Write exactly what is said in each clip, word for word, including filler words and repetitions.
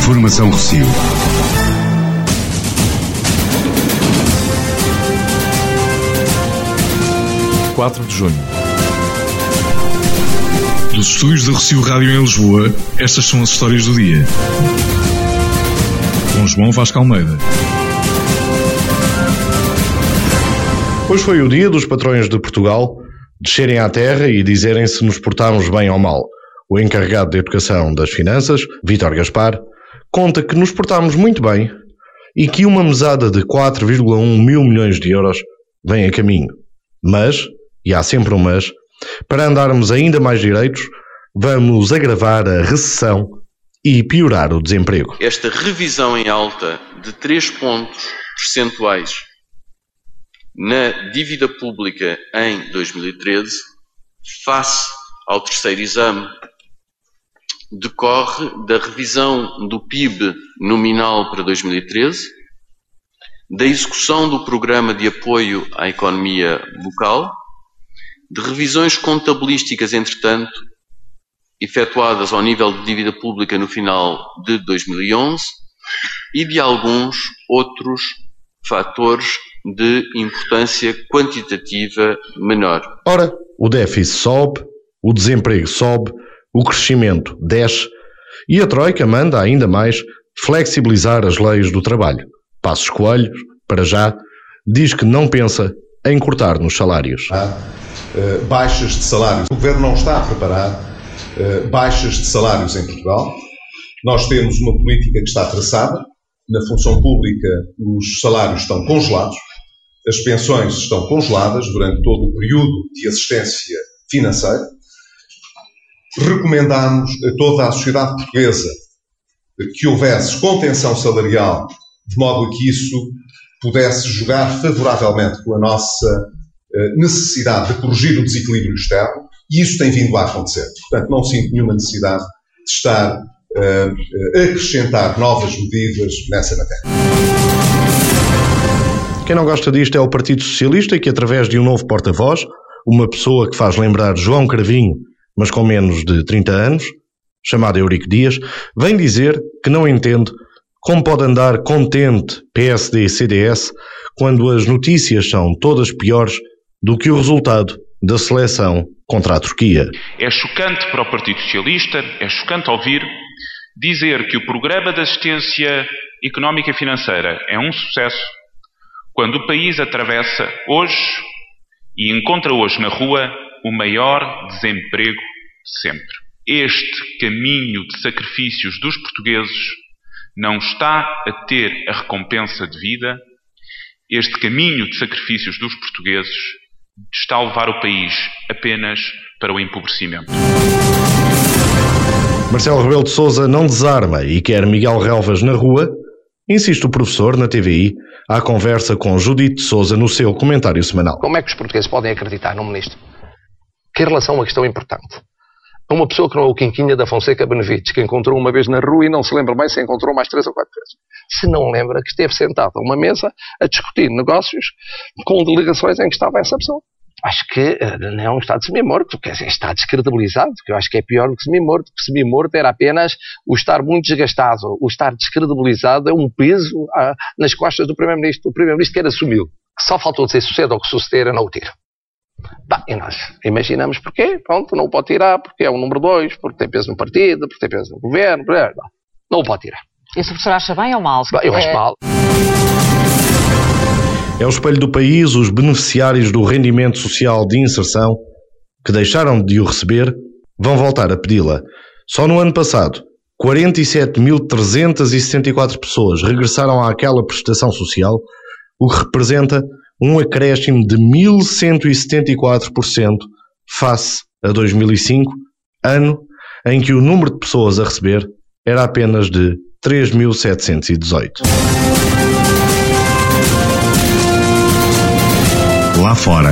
Informação Rossio. quatro de junho. Dos estúdios da Rossio Rádio em Lisboa, estas são as histórias do dia. Com João Vasco Almeida. Hoje foi o dia dos patrões de Portugal descerem à terra e dizerem se nos portámos bem ou mal. O encarregado de Educação das Finanças, Vítor Gaspar, conta que nos portámos muito bem e que uma mesada de quatro vírgula um mil milhões de euros vem a caminho. Mas, e há sempre um mas, para andarmos ainda mais direitos, vamos agravar a recessão e piorar o desemprego. Esta revisão em alta de três pontos percentuais na dívida pública em dois mil e treze, face ao terceiro exame, decorre da revisão do P I B nominal para dois mil e treze, da execução do programa de apoio à economia local, de revisões contabilísticas, entretanto, efetuadas ao nível de dívida pública no final de dois mil e onze e de alguns outros fatores de importância quantitativa menor. Ora, o déficit sobe, o desemprego sobe, o crescimento desce e a Troika manda ainda mais flexibilizar as leis do trabalho. Passos Coelho, para já, diz que não pensa em cortar nos salários. Há uh, baixas de salários. O Governo não está a preparar uh, baixas de salários em Portugal. Nós temos uma política que está traçada. Na função pública, os salários estão congelados, as pensões estão congeladas durante todo o período de assistência financeira. Recomendámos a toda a sociedade portuguesa que houvesse contenção salarial, de modo a que isso pudesse jogar favoravelmente com a nossa necessidade de corrigir o desequilíbrio externo, e isso tem vindo a acontecer. Portanto, não sinto nenhuma necessidade de estar a acrescentar novas medidas nessa matéria. Quem não gosta disto é o Partido Socialista, que através de um novo porta-voz, uma pessoa que faz lembrar João Cravinho, mas com menos de trinta anos, chamado Eurico Dias, vem dizer que não entende como pode andar contente P S D e C D S quando as notícias são todas piores do que o resultado da seleção contra a Turquia. É chocante para o Partido Socialista, é chocante ouvir dizer que o Programa de Assistência Económica e Financeira é um sucesso quando o país atravessa hoje e encontra hoje na rua o maior desemprego sempre. Este caminho de sacrifícios dos portugueses não está a ter a recompensa devida. Este caminho de sacrifícios dos portugueses está a levar o país apenas para o empobrecimento. Marcelo Rebelo de Sousa não desarma e quer Miguel Relvas na rua, insiste o professor na T V I à conversa com Judite de Sousa no seu comentário semanal. Como é que os portugueses podem acreditar num ministro que, em relação a uma questão importante, a uma pessoa que não é o Quinquinha da Fonseca Benevides, que encontrou uma vez na rua e não se lembra bem se encontrou mais três ou quatro vezes, se não lembra que esteve sentado a uma mesa a discutir negócios com delegações em que estava essa pessoa? Acho que não é um Estado semi-morto, quer dizer, está descredibilizado, que eu acho que é pior do que semi-morto, porque semi-morto era apenas o estar muito desgastado, o estar descredibilizado é um peso ah, nas costas do Primeiro-Ministro. O Primeiro-Ministro quer assumi-lo, que só faltou dizer suceda ou que suceder, eu não o tiro. Bah, e nós imaginamos porquê, pronto, não o pode tirar, porque é o número dois, porque tem peso no partido, porque tem peso no governo, não o pode tirar. E se o professor acha bem ou mal? Bah, eu acho é... mal. É o espelho do país, os beneficiários do rendimento social de inserção, que deixaram de o receber, vão voltar a pedi-la. Só no ano passado, quarenta e sete mil trezentas e sessenta e quatro pessoas regressaram àquela prestação social, o que representa um acréscimo de mil cento e setenta e quatro por cento face a dois mil e cinco, ano em que o número de pessoas a receber era apenas de três mil setecentos e dezoito. Lá fora.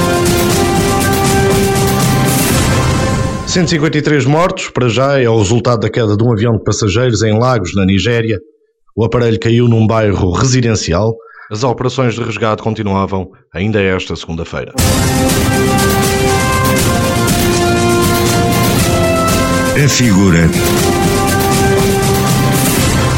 cento e cinquenta e três mortos, para já, é o resultado da queda de um avião de passageiros em Lagos, na Nigéria. O aparelho caiu num bairro residencial. As operações de resgate continuavam ainda esta segunda-feira. A figura.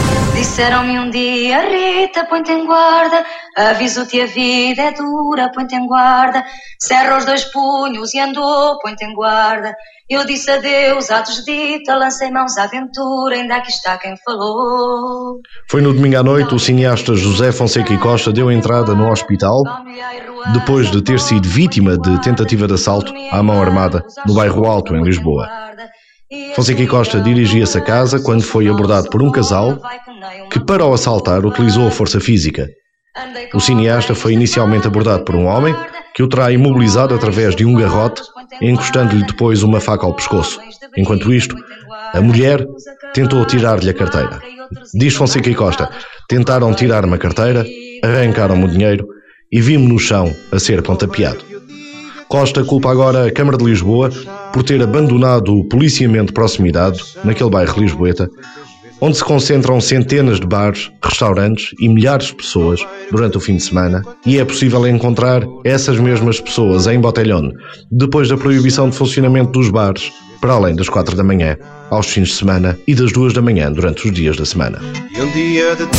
Disseram-me um dia, Rita, põe-te em guarda, aviso-te a vida é dura, põe-te em guarda, cerra os dois punhos e andou, põe-te em guarda. Eu disse adeus à desdita, lancei mãos à aventura, ainda aqui está quem falou. Foi no domingo à noite, o cineasta José Fonseca e Costa deu entrada no hospital, depois de ter sido vítima de tentativa de assalto à mão armada, no bairro Alto, em Lisboa. Fonseca e Costa dirigia-se a casa quando foi abordado por um casal que, para o assaltar, utilizou a força física. O cineasta foi inicialmente abordado por um homem que o terá imobilizado através de um garrote, encostando-lhe depois uma faca ao pescoço. Enquanto isto, a mulher tentou tirar-lhe a carteira. Diz Fonseca e Costa: tentaram tirar-me a carteira, arrancaram-me o dinheiro e vi-me no chão a ser pontapeado. Costa culpa agora a Câmara de Lisboa por ter abandonado o policiamento de proximidade naquele bairro lisboeta, onde se concentram centenas de bares, restaurantes e milhares de pessoas durante o fim de semana, e é possível encontrar essas mesmas pessoas em Botelhone, depois da proibição de funcionamento dos bares, para além das quatro da manhã, aos fins de semana, e das duas da manhã durante os dias da semana. E um dia de...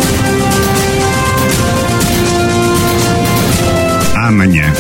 Amanhã.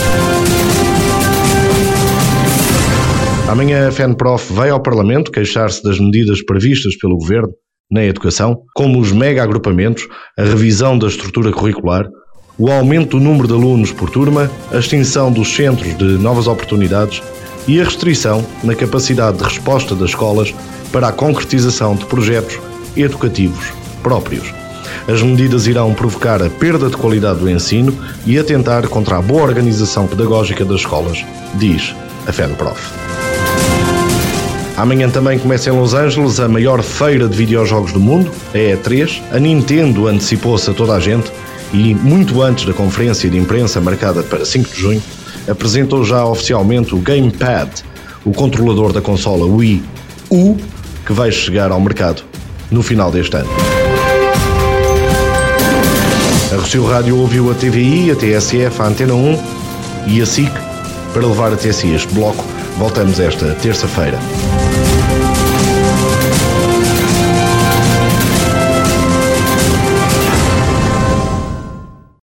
Amanhã a FENPROF vai ao Parlamento queixar-se das medidas previstas pelo Governo na educação, como os mega-agrupamentos, a revisão da estrutura curricular, o aumento do número de alunos por turma, a extinção dos centros de novas oportunidades e a restrição na capacidade de resposta das escolas para a concretização de projetos educativos próprios. As medidas irão provocar a perda de qualidade do ensino e atentar contra a boa organização pedagógica das escolas, diz a FENPROF. Amanhã também começa em Los Angeles a maior feira de videojogos do mundo, a E três. A Nintendo antecipou-se a toda a gente e, muito antes da conferência de imprensa marcada para cinco de junho, apresentou já oficialmente o Gamepad, o controlador da consola Wii U, que vai chegar ao mercado no final deste ano. A Rossio Rádio ouviu a T V I, a T S F, a Antena um e a S I C para levar até si este bloco. Voltamos esta terça-feira.